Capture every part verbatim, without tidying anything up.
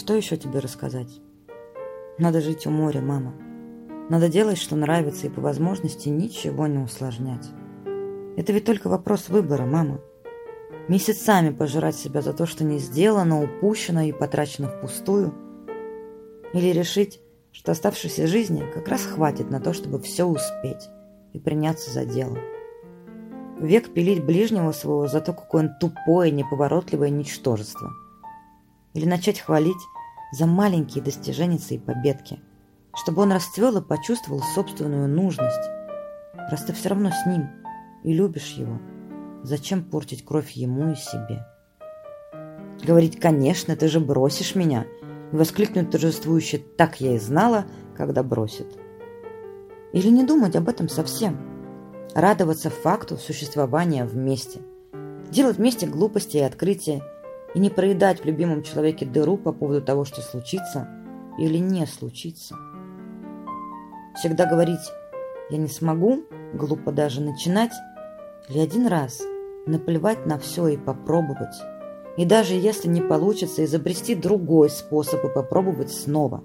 Что еще тебе рассказать? Надо жить у моря, мама. Надо делать, что нравится, и по возможности ничего не усложнять. Это ведь только вопрос выбора, мама. Месяцами пожирать себя за то, что не сделано, упущено и потрачено впустую. Или решить, что оставшейся жизни как раз хватит на то, чтобы все успеть и приняться за дело. Век пилить ближнего своего за то, какое он тупое, неповоротливое ничтожество. Или начать хвалить за маленькие достижения и победки, чтобы он расцвел и почувствовал собственную нужность. Раз ты все равно с ним и любишь его, зачем портить кровь ему и себе? Говорить: «Конечно, ты же бросишь меня», и воскликнуть торжествующе: «Так я и знала, когда бросит». Или не думать об этом совсем, радоваться факту существования вместе, делать вместе глупости и открытия, и не проедать в любимом человеке дыру по поводу того, что случится или не случится. Всегда говорить «я не смогу», глупо даже начинать, или один раз наплевать на все и попробовать. И даже если не получится, изобрести другой способ и попробовать снова.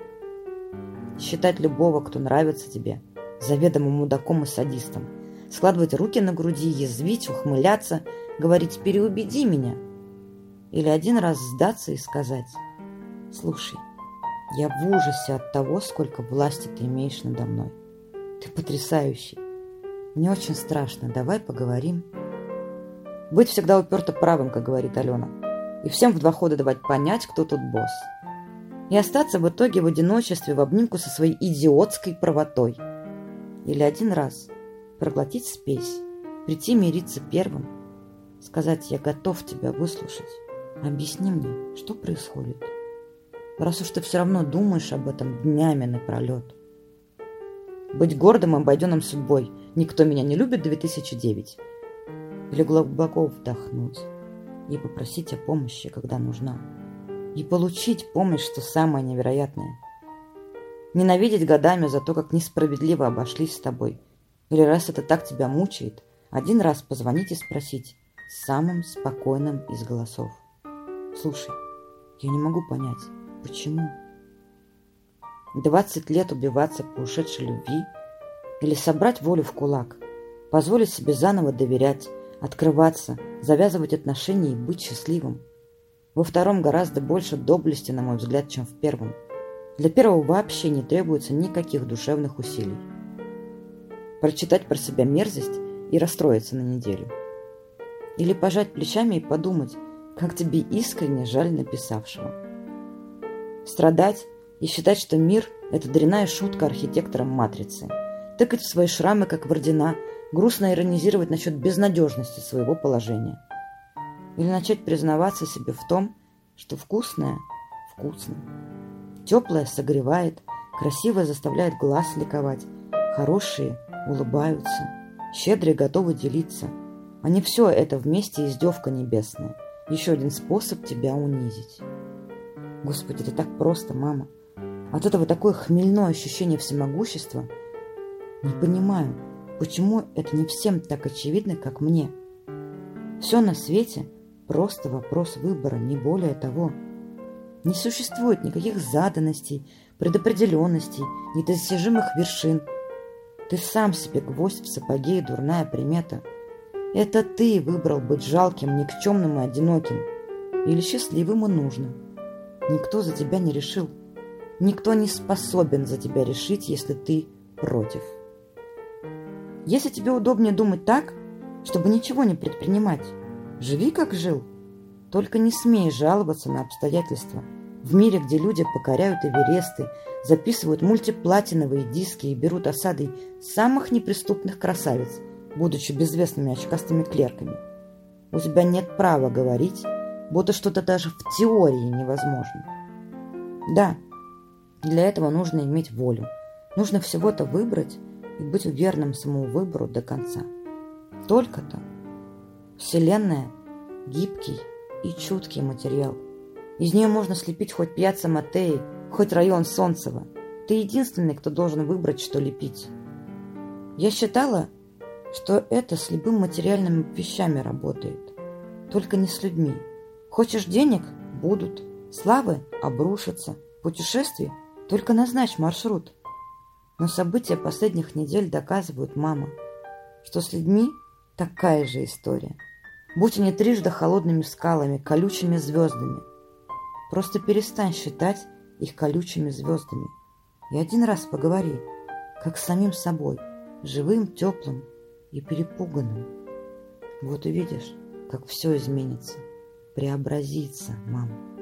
Считать любого, кто нравится тебе, заведомым мудаком и садистом. Складывать руки на груди, язвить, ухмыляться, говорить «переубеди меня». Или один раз сдаться и сказать: «Слушай, я в ужасе от того, сколько власти ты имеешь надо мной. Ты потрясающий. Мне очень страшно. Давай поговорим». Быть всегда уперто правым, как говорит Алена, и всем в два хода давать понять, кто тут босс. И остаться в итоге в одиночестве в обнимку со своей идиотской правотой. Или один раз проглотить спесь, прийти мириться первым, сказать: «Я готов тебя выслушать. Объясни мне, что происходит, раз уж ты все равно думаешь об этом днями напролет». Быть гордым и обойденным судьбой «никто меня не любит» две тысячи девять. Или глубоко вдохнуть и попросить о помощи, когда нужна. И получить помощь, что самое невероятное. Ненавидеть годами за то, как несправедливо обошлись с тобой. Или раз это так тебя мучает, один раз позвонить и спросить самым спокойным из голосов: «Слушай, я не могу понять, почему?» Двадцать лет убиваться по ушедшей любви? Или собрать волю в кулак, позволить себе заново доверять, открываться, завязывать отношения и быть счастливым? Во втором гораздо больше доблести, на мой взгляд, чем в первом. Для первого вообще не требуется никаких душевных усилий. Прочитать про себя мерзость и расстроиться на неделю. Или пожать плечами и подумать, как тебе искренне жаль написавшего. Страдать и считать, что мир – это дрянная шутка архитектора «Матрицы». Тыкать в свои шрамы, как в ордена, грустно иронизировать насчет безнадежности своего положения. Или начать признаваться себе в том, что вкусное – вкусно. Теплое согревает, красивое заставляет глаз ликовать, хорошие улыбаются, щедрые готовы делиться. А не все это вместе издевка небесная. Еще один способ тебя унизить. Господи, это так просто, мама. От этого такое хмельное ощущение всемогущества. Не понимаю, почему это не всем так очевидно, как мне. Все на свете просто вопрос выбора, не более того. Не существует никаких заданностей, предопределенностей, недостижимых вершин. Ты сам себе гвоздь в сапоге и дурная примета. Это ты выбрал быть жалким, никчемным и одиноким. Или счастливым и нужным. Никто за тебя не решил. Никто не способен за тебя решить, если ты против. Если тебе удобнее думать так, чтобы ничего не предпринимать, живи как жил. Только не смей жаловаться на обстоятельства. В мире, где люди покоряют эвересты, записывают мультиплатиновые диски и берут осадой самых неприступных красавиц, будучи безвестными очкастыми клерками, у тебя нет права говорить, будто что-то даже в теории невозможно. Да, для этого нужно иметь волю. Нужно всего-то выбрать и быть верным самому выбору до конца. Только-то. Вселенная – гибкий и чуткий материал. Из нее можно слепить хоть Пьяцца Маттеи, хоть район Солнцево. Ты единственный, кто должен выбрать, что лепить. Я считала, что это с любым материальными вещами работает. Только не с людьми. Хочешь денег – будут. Славы обрушатся, путешествий только назначь маршрут. Но события последних недель доказывают, мама, что с людьми такая же история. Будь они трижды холодными скалами, колючими звездами. Просто перестань считать их колючими звездами. И один раз поговори, как с самим собой, живым, теплым и перепуганным. Вот увидишь, как все изменится, преобразится, мама.